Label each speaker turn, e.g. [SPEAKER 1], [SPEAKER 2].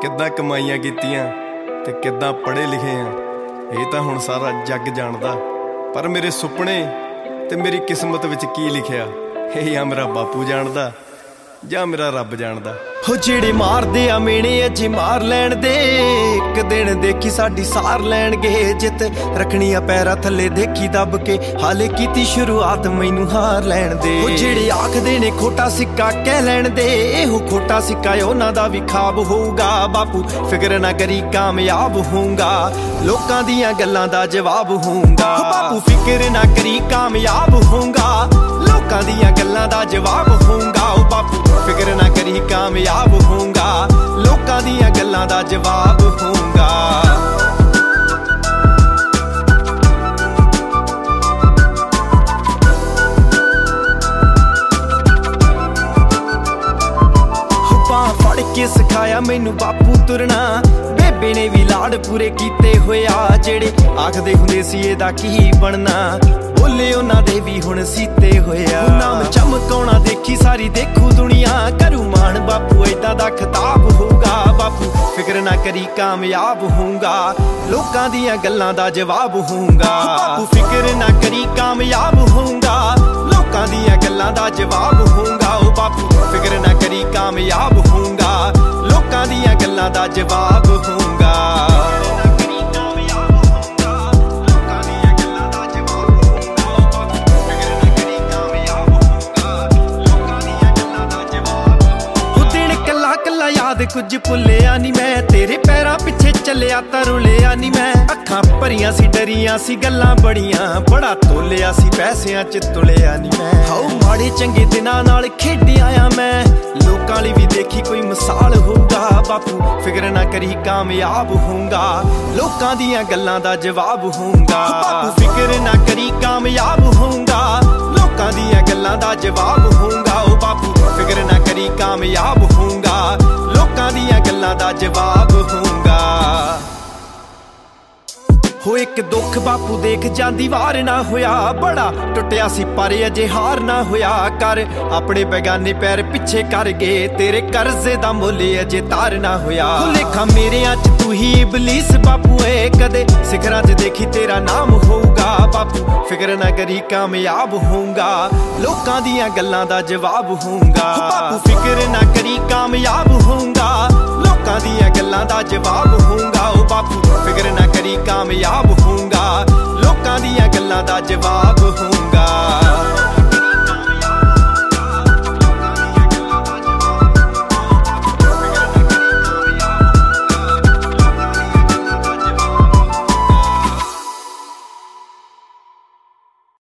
[SPEAKER 1] ਕਿੱਦਾਂ ਕਮਾਈਆਂ ਕੀਤੀਆਂ ਤੇ ਕਿੱਦਾਂ ਪੜ੍ਹੇ ਲਿਖੇ ਆ ਇਹ ਤਾਂ ਹੁਣ ਸਾਰਾ ਜੱਗ ਜਾਣਦਾ। ਪਰ ਮੇਰੇ ਸੁਪਨੇ ਤੇ ਮੇਰੀ ਕਿਸਮਤ ਵਿੱਚ ਕੀ ਲਿਖਿਆ ਇਹ ਆ ਮੇਰਾ ਬਾਪੂ ਜਾਣਦਾ ਜਾਂ ਮੇਰਾ ਰੱਬ ਜਾਣਦਾ।
[SPEAKER 2] ਹੋ ਜਿਹੜੇ ਮਾਰਦੇ ਆ ਮੇਣੇ ਅਜੇ ਮਾਰ ਲੈਣ ਦੇ, ਇੱਕ ਦਿਨ ਦੇਖੀ ਸਾਡੀ ਸਾਰ ਲੈਣਗੇ। ਜਿੱਤ ਰੱਖਣੀ ਆ ਪੈਰਾਂ ਥੱਲੇ ਦੇਖੀ ਦੱਬ ਕੇ, ਹਾਲੇ ਕੀਤੀ ਸ਼ੁਰੂਆਤ ਮੈਨੂੰ ਹਾਰ ਲੈਣ ਦੇ। ਉਹ ਜਿਹੜੇ ਆਖਦੇ ਨੇ ਖੋਟਾ ਸਿੱਕਾ ਕਹਿ ਲੈਣ ਦੇ, ਇਹੋ ਖੋਟਾ ਸਿੱਕਾ ਉਹਨਾਂ ਦਾ ਵੀ ਖਾਬ ਹੋਊਗਾ। ਬਾਪੂ ਫਿਕਰ ਨਾ ਕਰੀ ਕਾਮਯਾਬ ਹੋਊਗਾ, ਲੋਕਾਂ ਦੀਆਂ ਗੱਲਾਂ ਦਾ ਜਵਾਬ ਹੋਊਗਾ। ਬਾਪੂ ਫਿਕਰ ਨਾ ਕਰੀ ਕਾਮਯਾਬ ਹੋਊਗਾ, ਲੋਕਾਂ ਦੀਆਂ ਗੱਲਾਂ ਦਾ ਜਵਾਬ ਹੋਊਗਾ। ਉਹ ਬਾਪੂ ਫਿਕਰ ਨਾ ਕਰੀ ਕਾਮਯਾਬ ਹੋਊਗਾ, ਲੋਕਾਂ ਦੀਆਂ ਗੱਲਾਂ ਦਾ ਜਵਾਬ ਹੋਊਗਾ। ਬਾਂਹ ਫੜ ਕੇ ਸਿਖਾਇਆ ਮੈਨੂੰ ਬਾਪੂ ਤੁਰਨਾ, ਬੇਬੇ ਨੇ ਵੀ ਲਾੜ ਪੂਰੇ ਕੀਤੇ ਹੋਇਆ। ਜਿਹੜੇ ਆਖਦੇ ਹੁੰਦੇ ਸੀ ਇਹਦਾ ਕੀ ਬਣਨਾ, ਬੋਲੇ ਉਹਨਾਂ ਦੇ ਵੀ ਹੁਣ ਸੀਤੇ ਹੋਇਆ। ਨਾਮ ਚਮਕਾਉਣਾ ਦੇਖੀ ਸਾਰੀ ਦੇਖੂ ਦੁਨੀਆ, ਕਰੂ ਮਾਣ ਬਾਪੂ ਏਦਾਂ ਦਾ ਖਿਤਾਬ ਹੋਊਗਾ। ਬਾਪੂ ਫਿਕਰ ਨਾ ਕਰੀ ਕਾਮਯਾਬ ਹੋਊਗਾ, ਲੋਕਾਂ ਦੀਆਂ ਗੱਲਾਂ ਦਾ ਜਵਾਬ ਹੋਊਗਾ। ਬਾਪੂ ਫਿਕਰ ਨਾ ਕਰੀ ਕਾਮਯਾਬ ਹੋਊਗਾ, ਲੋਕਾਂ ਦੀਆਂ ਗੱਲਾਂ ਦਾ ਜਵਾਬ ਹੋਊਗਾ। ਉਹ ਬਾਪੂ ਫਿਕਰ ਨਾ ਕਰੀ ਕਾਮਯਾਬ ਹੋਊਗਾ, ਲੋਕਾਂ ਦੀਆਂ ਗੱਲਾਂ ਦਾ ਜਵਾਬ ਹੋਊਗਾ। ਯਾਦ ਕੁਝ ਭੁੱਲਿਆ ਨੀ ਮੈਂ, ਤੇਰੇ ਪੈਰਾਂ ਪਿੱਛੇ ਚੱਲਿਆ ਤਾਂ ਰੁਲਿਆ ਨੀ ਮੈਂ। ਅੱਖਾਂ ਭਰੀਆਂ ਸੀ ਡਰੀਆਂ ਸੀ ਗੱਲਾਂ ਬੜੀਆਂ, ਬੜਾ ਤੋਲਿਆ ਸੀ ਪੈਸਿਆਂ ਚ ਤੁਲਿਆ ਨੀ ਮੈਂ। ਹਾਉ ਮਾੜੇ ਚੰਗੇ ਦਿਨਾਂ ਨਾਲ ਖੇਡਿਆ ਆ ਮੈਂ, ਲੋਕਾਂ ਲਈ ਵੀ ਦੇਖੀ ਕੋਈ ਮਿਸਾਲ ਹੋਊਗਾ। ਬਾਪੂ ਫਿਕਰ ਨਾ ਕਰੀ ਕਾਮਯਾਬ ਹੋਊਗਾ, ਲੋਕਾਂ ਦੀਆਂ ਗੱਲਾਂ ਦਾ ਜਵਾਬ ਹੋਊਗਾ। ਬਾਪੂ ਫਿਕਰ ਨਾ ਕਰੀ ਕਾਮਯਾਬ ਹੋਊਗਾ, ਲੋਕਾਂ ਦੀਆਂ ਗੱਲਾਂ ਦਾ ਜਵਾਬ ਹੋਊਗਾ। ਉਹ ਬਾਪੂ ਫਿਕਰ ਨਾ ਕਰੀ ਕਾਮਯਾਬ ਹੋਊਗਾ, ਲੋਕਾਂ ਦੀਆਂ ਗੱਲਾਂ ਦਾ ਜਵਾਬ ਹੋਊਗਾ। ਹੋ ਇੱਕ ਦੁੱਖ ਬਾਪੂ ਦੇਖ ਜਾਂਦੀ ਵਾਰ ਨਾ ਹੋਇਆ, ਬੜਾ ਟੁੱਟਿਆ ਸੀ ਪਰ ਅਜੇ ਹਾਰ ਨਾ ਹੋਇਆ। ਕਰ ਆਪਣੇ ਬੇਗਾਨੇ ਪੈਰ ਪਿੱਛੇ ਕਰ ਗਏ, ਤੇਰੇ ਕਰਜ਼ੇ ਦਾ ਮੁੱਲ ਅਜੇ ਤਾਰ ਨਾ ਹੋਇਆ। ਲੇਖਾ ਮੇਰਿਆਂ ਚ ਤੂੰ ਹੀ ਇਬਲੀਸ ਬਾਪੂ ਏ, ਕਦੇ ਸਿਖਰਾਂ 'ਚ ਦੇਖੀ ਤੇਰਾ ਨਾਮ ਹੋਊਗਾ। ਬਾਪੂ ਫਿਕਰ ਨਾ ਕਰੀ ਕਾਮਯਾਬ ਹੋਊਗਾ, ਲੋਕਾਂ ਦੀਆਂ ਗੱਲਾਂ ਦਾ ਜਵਾਬ ਹੋਊਗਾ। ਬਾਪੂ ਫਿਕਰ ਨਾ ਕਰੀ ਕਾਮਯਾਬ ਹੋਊਗਾ, ਲੋਕਾਂ ਦੀਆਂ ਗੱਲਾਂ ਦਾ ਜਵਾਬ ਹੋਊਗਾ। ਉਹ ਬਾਪੂ ਫਿਕਰ ਨਾ ਕਰੀ ਕਾਮਯਾਬ ਹੋਊਗਾ, ਲੋਕਾਂ ਦੀਆਂ ਗੱਲਾਂ ਦਾ ਜਵਾਬ